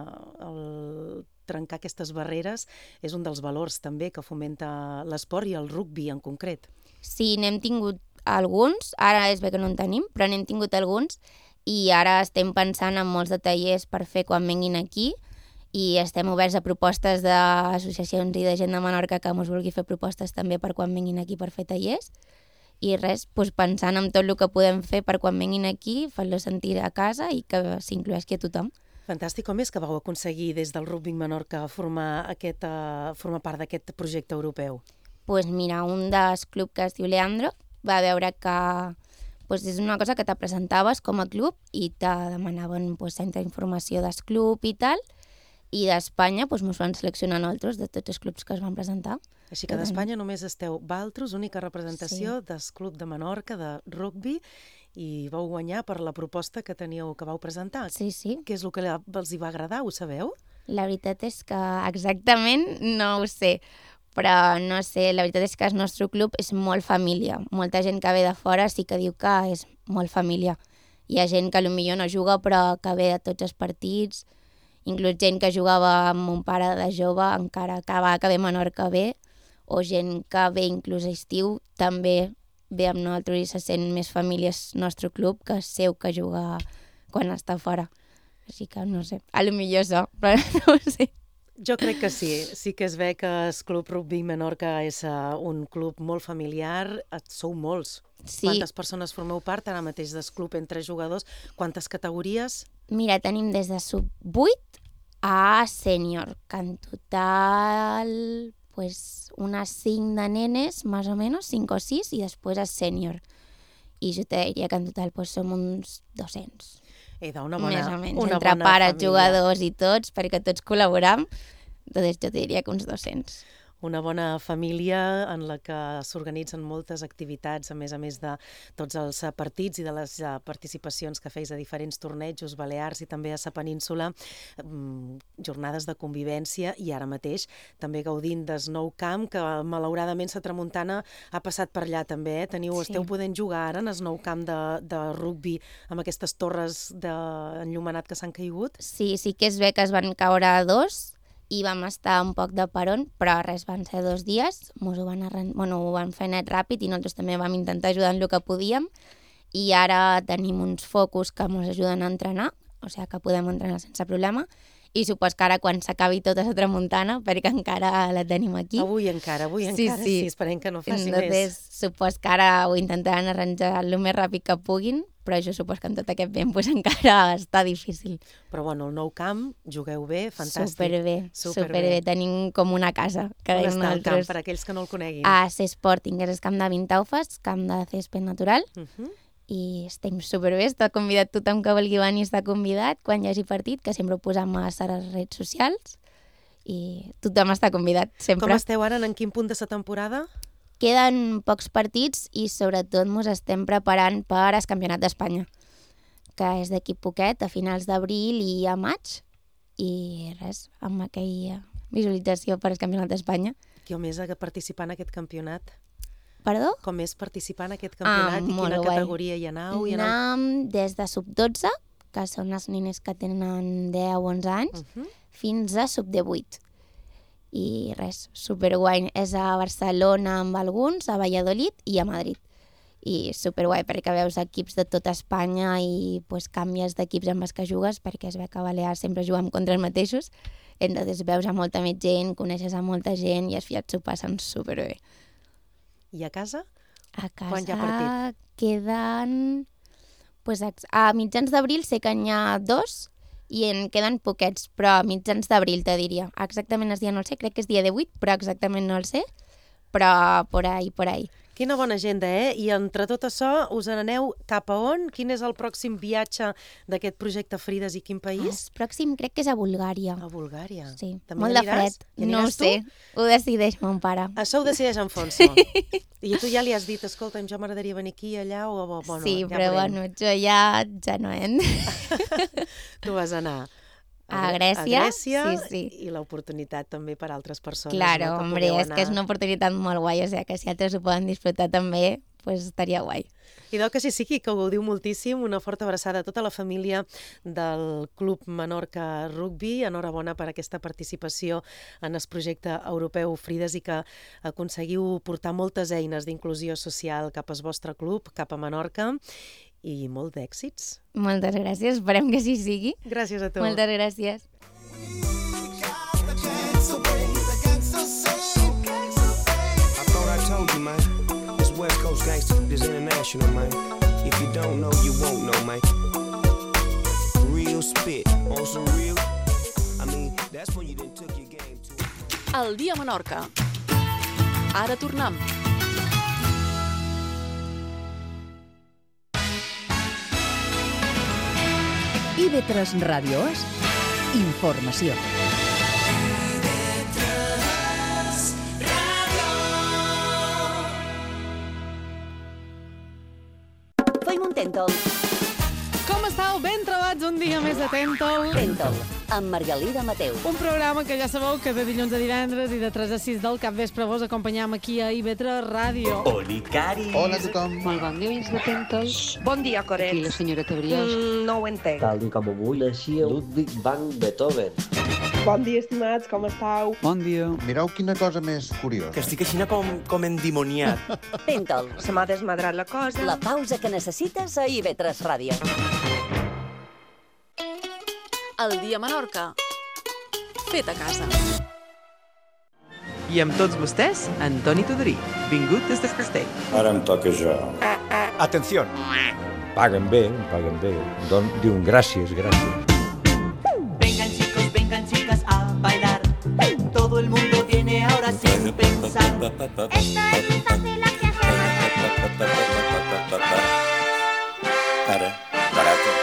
trencar aquestes barreres és un dels valors també que fomenta l'esport i el rugby en concret. Sí, n'hem tingut alguns, ara és bé que no en tenim, però n'hem tingut alguns, i ara estem pensant en molts de tallers per fer quan venguin aquí, i estem oberts a propostes d'associacions i de gent de Menorca que ens vulgui fer propostes també per quan venguin aquí per fer tallers, i res, pensant en tot el que podem fer per quan venguin aquí, fer-los sentir a casa i que s'incloesqui a tothom. Fantàstic. Com és que vau aconseguir des del Rugby Menorca formar part d'aquest projecte europeu? Pues mira, un dels clubs que es diu Leandro va veure que pues és una cosa que te presentaves com a club i te demanaven pues, centre d'informació del club i tal, i d'Espanya pues, ens van seleccionar nosaltres de tots els clubs que es van presentar. Així que d'Espanya només esteu vosaltres, única representació del Club de Menorca de rugby, i vau guanyar per la proposta que vau presentar. Sí. Què és el que els hi va agradar, ho sabeu? La veritat és que exactament no ho sé, però no sé, la veritat és que el nostre club és molt família. Molta gent que ve de fora sí que diu que és molt família. Hi ha gent que potser no juga però que ve de tots els partits, inclús gent que jugava amb mon pare de jove, encara que ve a Menorca ve, o gent que ve inclús a estiu també ve amb nosaltres i se sent més família el nostre club que el seu que juga quan està fora. Així que no sé, potser això, però no ho sé. Jo crec que sí. Sí que es ve que el Club Rugby Menorca és un club molt familiar. Sou molts. Sí. Quantes persones formeu part ara mateix del club entre jugadors? Quantes categories? Mira, tenim des de sub-8 a sènior, que en total pues, unes 5 de nenes, més o menys, 5 o 6, i després a sènior. I jo te diria que en total pues, som uns 200. Una bona, més o menys, una entre bona pares, família. jugadors i tots, perquè tots col·laboram, doncs jo diria que uns 200. Una bona família en la que s'organitzen moltes activitats, a més de tots els partits i de les participacions que feis a diferents tornejos balears i també a la península, jornades de convivència, i ara mateix també gaudint del nou camp, que malauradament la tramuntana ha passat per allà també. Esteu podent jugar ara en el nou camp de rugby amb aquestes torres d'enllumenat que s'han caigut? Sí que es ve que es van caure 2, i vam estar un poc de peron, però res, van ser 2 dies, ho van fer net ràpid i nosaltres també vam intentar ajudar en el que podíem, i ara tenim uns focus que ens ajuden a entrenar, o sigui que podem entrenar sense problema, i supos que ara quan s'acabi tota la tramuntana, perquè encara la tenim aquí. Avui encara, sí, esperem que no faci més. Supos que ara ho intentaran arranjar el més ràpid que puguin, però jo supos que en tot aquest vent encara està difícil. Però bueno, el nou camp, jugueu bé, fantàstic. Superbé. Tenim com una casa. On està el camp, per aquells que no el coneguin? A Sporting, és el camp de Vintaufes, camp de césped natural, i estem superbé, està convidat tothom que vulgui venir, està convidat quan hi hagi partit, que sempre ho posam a les redes socials, i tothom està convidat, sempre. Com esteu ara, en quin punt de la temporada? Queden pocs partits i sobretot ens estem preparant per al Campionat d'Espanya, que és d'aquí poquet, a finals d'abril i a maig, i res, amb aquella visualització per al Campionat d'Espanya. Qui més ha de participar en aquest campionat? Perdó? Com és participar en aquest campionat i quina categoria hi anau? Anem des de sub-12, que són les nenes que tenen 10 o 11 anys, fins a sub-18. I res, superguai. És a Barcelona amb alguns, a Valladolid i a Madrid. I superguai perquè veus equips de tota Espanya i pues, canvies d'equips amb els que jugues, perquè es ve que a Balears sempre juguem contra els mateixos, entonces veus a molta més gent, coneixes a molta gent i els fills s'ho passen superbé. I a casa? A casa quan hi ha partit? Queden... Pues a mitjans d'abril sé que n'hi ha 2 i en queden poquets, però a mitjans d'abril te diria. Exactament el dia no el sé, crec que és dia 18, però exactament no el sé, però por ahí. Quina bona agenda, I entre tot això us n'aneu cap a on? Quin és el pròxim viatge d'aquest projecte Frides i quin país? El pròxim crec que és a Bulgària. A Bulgària? Sí, també molt de fred. No ho sé, ho decideix mon pare. Això ho decideix en Fonso. I tu ja li has dit, escolta'm, jo m'agradaria venir aquí, allà, o bueno, sí, ja però bueno, jo ja no hem. Tu vas anar a Grècia, sí. I l'oportunitat també per a altres persones. Claro, no? hombre, és que és una oportunitat molt guai, o sigui que si altres ho poden disfrutar també, pues estaria guai. I que sí, que ho gaudiu moltíssim, una forta abraçada a tota la família del Club Menorca Rugby, enhorabona per aquesta participació en el projecte europeu Frides i que aconseguiu portar moltes eines d'inclusió social cap al vostre club, cap a Menorca, i molt d'èxits. Moltes gràcies, esperem que sí sigui. Gràcies a tu. Moltes gràcies. I thought I told you, man. This West Coast gangster is international, man. If you don't know, you won't know, man. Real real spit. On some real, I mean, that's when you done took your game to... El dia a Menorca. Ara tornem. IB3 Ràdio És informació. Feim un Tèntol. Com estàu? Ben trobats un dia més de Tèntol. Tèntol, amb Margalida Mateu. Un programa que ja sabeu que de dilluns a divendres i de 3 a 6 del capvespre vos acompanyam aquí a IB3 Ràdio. Oli, Cari. Hola a tothom. Molt bon dia, veïns de Tèntol. Bon dia, Coret. Aquí la senyora Brioche. No ho entenc. Tal com avui naixia Ludwig van Beethoven. Bon dia, estimats, com estàu? Bon dia. Mireu quina cosa més curiosa. Que estic així com endimoniat. Tèntol. Se m'ha desmadrat la cosa. La pausa que necessites a IB3 Ràdio. El dia a Menorca. Fet a casa. I amb tots vostès, Antoni Tudorí. Vingut des de Castell. Ara em toca jo. Atenció. Paguen bé. Diuen gràcies. Vengan chicas a bailar. Todo el mundo viene ahora sin pensar. Esto es muy fácil aquí hacer. Ara, barata.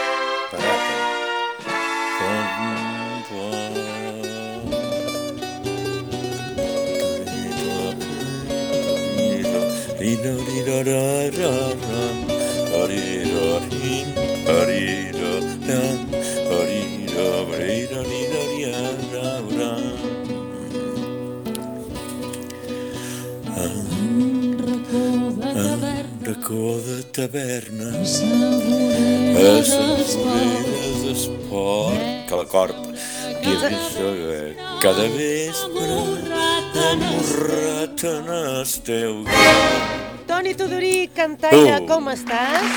Racó de taverna, assaboreres d'esport, que la corp cada vespre amorrat en el teu cor. Toni Tudorí, cantalla, com estàs?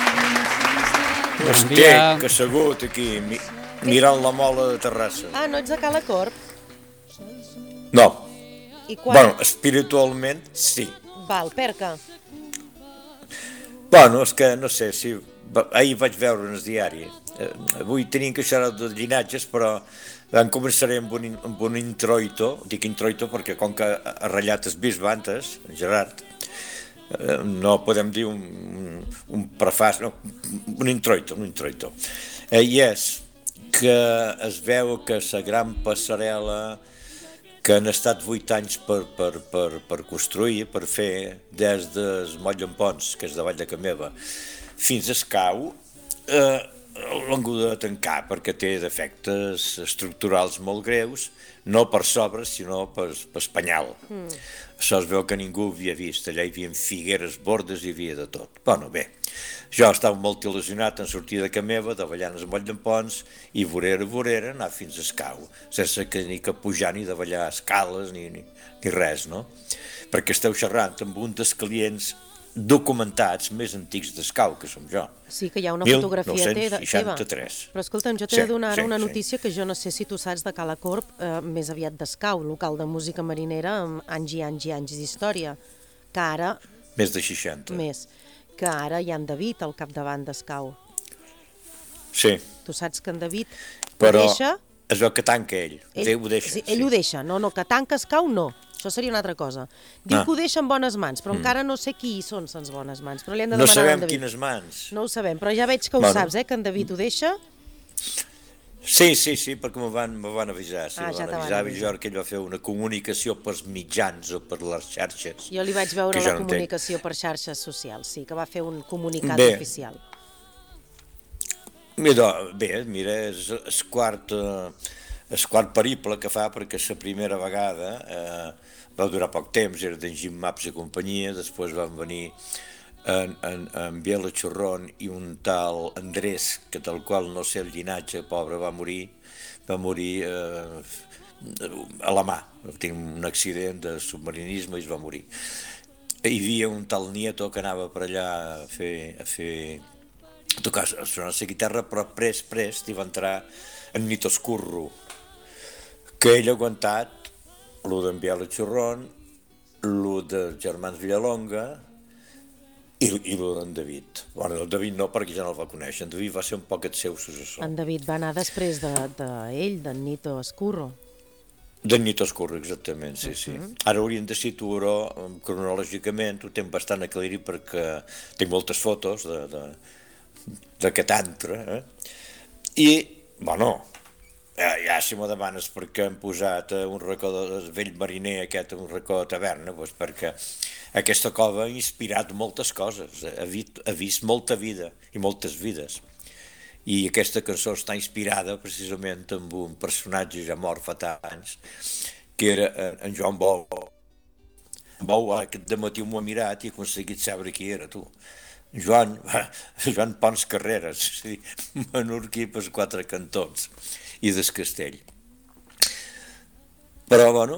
Estic assegut aquí, mirant la mola de Terrassa. Ah, no ets a Cala Corp? No. I quan? Bueno, espiritualment, sí. Val, per què? Bueno, és que no sé, si ahir vaig veure en el diari. Avui tenim que xerrar de llinatges, però començaré amb un introito. Dic introito perquè com que ha ratllat el bisbe antes, en Gerard, no podem dir un prefaç, no, un introito. I és que es veu que la gran passarel·la que han estat 8 anys per construir, per fer, des del Moll d'en Pons, que és de Vall de Cameva, fins a Escau, l'han hagut de tancar perquè té defectes estructurals molt greus, no per sobre, sinó per penyal. Això es veu que ningú havia vist. Allà hi havia figueres, bordes, hi havia de tot. Bueno, bé, jo estava molt il·lusionat en sortir de Cameva, davallant el Moll d'en Pons, i vorera, anar fins a Escau, sense ni que pujar ni davallar escales ni res, no? Perquè esteu xerrant amb un dels clients documentats més antics d'Escau, que som jo. Sí, que hi ha una fotografia teva. 1963. Però escolta'm, jo t'he de donar ara una notícia que jo no sé si tu saps de Cala Corp, més aviat d'Escau, local de música marinera amb anys i anys i anys d'història, que ara... Més de 60. Més. Que ara hi ha en David al capdavant d'Escau. Sí. Tu saps que en David però deixa... es veu que tanca ell. Ho deixa. Sí, ell ho deixa. No, que tanca Escau no. Això seria una altra cosa. Diu que ho deixa en bones mans, però encara no sé qui són les bones mans. Però li hem de demanar no sabem a en David. Quines mans. No ho sabem, però ja veig que ho saps, que en David ho deixa. Sí, perquè me van avisar. Sí, ja van avisar que ell va fer una comunicació pers mitjans o per les xarxes. Jo li vaig veure la comunicació per xarxes socials, sí, que va fer un comunicat oficial. Mira, és el quart periple que fa, perquè la primera vegada va durar poc temps, era d'en Jim Maps i companyia, després van venir en Biela Churrón i un tal Andrés, que tal qual no sé el llinatge, pobre, va morir a la mà, va tenir un accident de submarinisme i es va morir. Hi havia un tal Nieto que anava per allà a tocar la guitarra, però prest hi va entrar en Nito Escurro, que ell ha aguantat lo d'en Biela Churrón, lo dels germans Villalonga I en David. Bueno, el David no, perquè ja no el va conèixer. En David va ser un poc el seu successor. En David va anar després d'ell, d'en Nito Escurro. D'en Nito Escurro, exactament, sí. Ara hauríem de situar-ho cronològicament, ho tinc bastant aclarit perquè tinc moltes fotos d'aquest antre. I, bueno, ja si m'ho demanes per què hem posat un racó del vell mariner aquest, un racó de taverna, doncs perquè aquesta cova ha inspirat moltes coses, ha vist molta vida i moltes vides. I aquesta cançó està inspirada precisament amb un personatge ja mort fa anys, que era en Joan Bou. Bou aquest dematí m'ho ha mirat i ha aconseguit saber qui era, tu. Joan Pons Carreras, menorquí pels 4 cantons i des Castell. Però, bueno,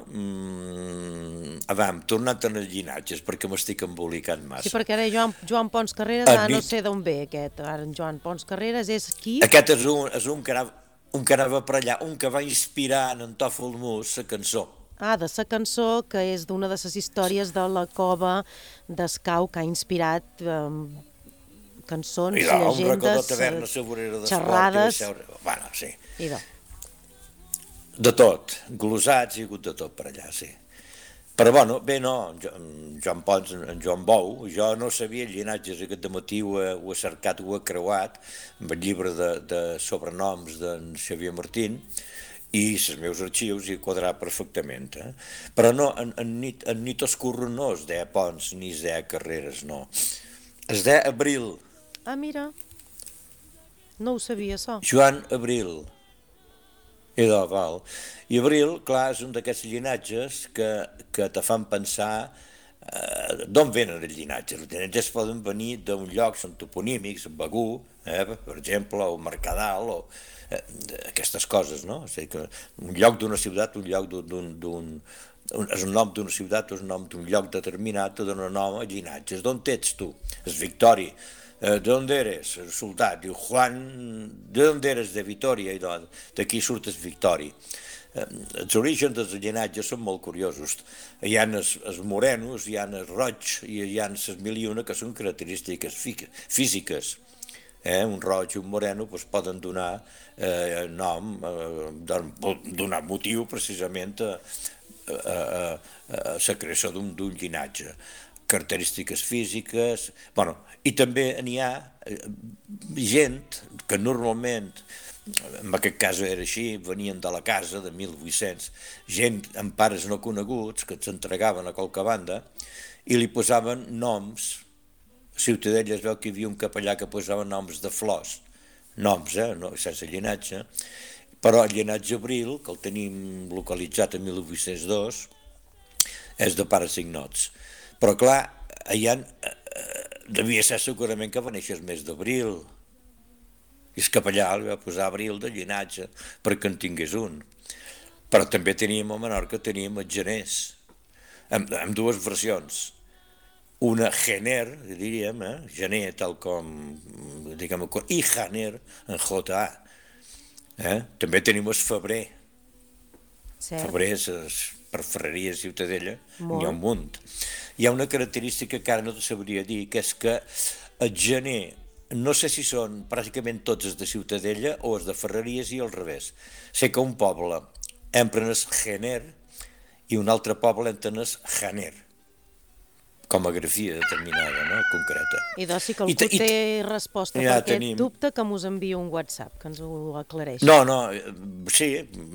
tornant als llinatges, perquè m'estic embolicant massa. Sí, perquè ara Joan Pons Carreras, no sé d'on ve aquest. Ara Joan Pons Carreras és qui? Aquest és un que anava per allà, un que va inspirar en Tòfol Mus la cançó. De la cançó, que és d'una de les històries de la cova d'Escau, que ha inspirat cançons, llegendes, xerrades... Bueno, sí. I de tot, glosats, hi ha hagut de tot per allà, sí. Però, bueno, bé, no, Joan Pons, en Joan Bou, jo no sabia llinatges, aquest dematí ho he cercat, ho he creuat, amb el llibre de sobrenoms d'en Xavier Martín, i els meus arxius hi quadrat perfectament. Però no, en Nito Escurro no es deia Pons ni es deia Carreras, no. Es deia Abril. Mira, no ho sabia, això. Joan Abril. I Abril, clar, és un d'aquests llinatges que te fan pensar d'on venen els llinatges. Els llinatges poden venir d'un lloc, són toponímics, Begú, per exemple, o Mercadal, o aquestes coses, no? És a dir, que un lloc d'una ciutat, un lloc és un nom d'una ciutat, és un nom d'un lloc determinat, te dona nom a llinatges. D'on ets tu? És Victori. ¿De dónde eres? El soldat. Diu, Juan, ¿de dónde eres? De Vitoria. I d'aquí surt el Victori. Els orígens dels llinatges són molt curiosos. Hi ha els morenos, hi ha els roig i hi ha les 1001 que són característiques físiques. Un roig i un moreno poden donar nom, donar motiu precisament a la creació d'un llinatge. Característiques físiques, i també n'hi ha gent que normalment, en aquest cas era així, venien de la casa de 1800, gent amb pares no coneguts que s'entregaven a qualque banda i li posaven noms. A Ciutadella es veu que hi havia un capellà que posava noms de flors, noms, sense llinatge, però el llinatge Abril, que el tenim localitzat en 1802, és de pares ignots. Però clar, allà devia ser segurament que va néixer el mes d'abril. I el capellà li va posar Abril de llinatge perquè en tingués un. Però també teníem a Menorca, teníem els geners, amb dues versions. Una gener, diríem, gener tal com, diguem, i janer en J-A. També tenim el febrer. Febrer és per Ferreria Ciutadella, n'hi ha un munt. Hi ha una característica que ara no te sabria dir, que és que el gener, no sé si són pràcticament tots els de Ciutadella o els de Ferreries i al revés. Sé que un poble empren el gener i un altre poble empren el janer, com a grafia determinada, no? Concreta. I doncs si qualcú té resposta per aquest dubte, que mos enviï un WhatsApp, que ens ho aclareixi. No, sí,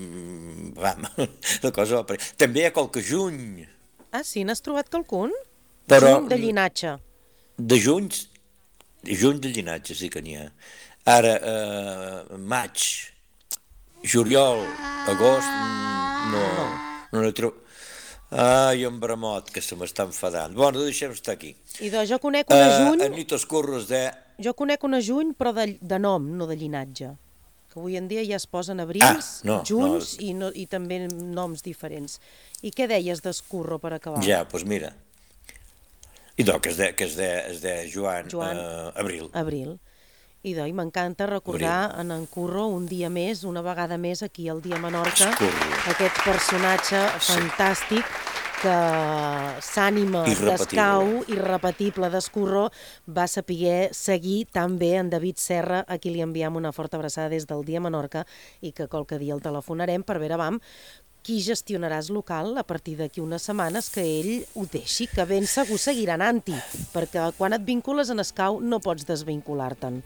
la cosa va... També hi ha qualque juny. Sí, n'has trobat qualcun? Juny de llinatge. Juny de llinatge sí que n'hi ha. Ara, maig, juliol, agost, no n'he trobat. Ai, en Bramot, que se m'està enfadant. Bueno, deixem estar aquí. I doncs jo conec una juny... En Nito Escurro de... Jo conec una juny, però de nom, no de llinatge. Que avui en dia ja es posen abrils, junys i també noms diferents. I què deies d'Escurro per acabar? Ja, doncs mira. I doncs que es deia Joan Abril. Abril. I doncs m'encanta recordar en Curro un dia més, una vegada més aquí al Dia Menorca, aquest personatge fantàstic que s'ànima d'escau, irrepetible d'Escurró, va saber seguir tan bé en David Serra, a qui li enviem una forta abraçada des del dia a Menorca i que qualque dia el telefonarem per veure, qui gestionaràs local a partir d'aquí unes setmanes que ell ho deixi, que ben segur seguirà anant-hi, perquè quan et vincules en escau no pots desvincular-te'n.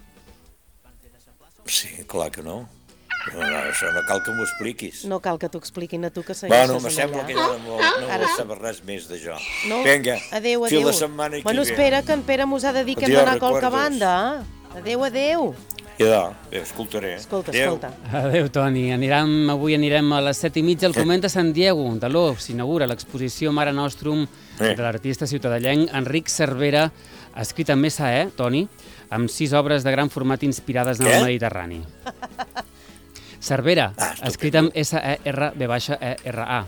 Sí, clar que no. Això no cal que m'ho expliquis. No cal que t'ho expliquin a tu que segueixes allà. Me sembla que no vull saber res més d'això. Vinga, adéu. Fins la setmana que ve. Espera, que en Pere mos ha de dir que hem d'anar a qualque banda. Adéu. Ja, escoltaré. Escolta. Adéu, Toni. Avui anirem a les 7:30 al Convent de Sant Diego, de l'O. S'inaugura l'exposició Mare Nostrum de l'artista ciutadellenc Enric Cervera, escrit en mesa Toni, amb 6 obres de gran format inspirades en el Mediterrani. Cervera, escrit amb S-E-R-B-E-R-A.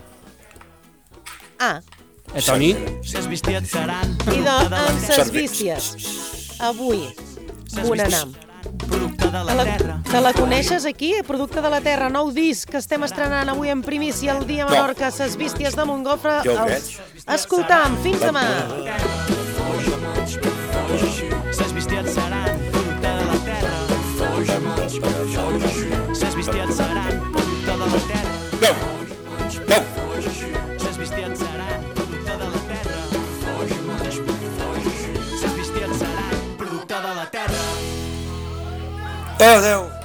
Toni? I amb ses vísties. Avui, Bonanam. Te la coneixes aquí? Producte de la Terra, nou disc que estem estrenant avui en primícia el dia a Menorca, ses vísties de Montgofre. Escoltam, fins demà. Ses vísties seran producte de la terra. Ses vísties seran producte de la terra. Ses vísties seran producte de la terra. Ses vísties seran producte de la terra. Adéu.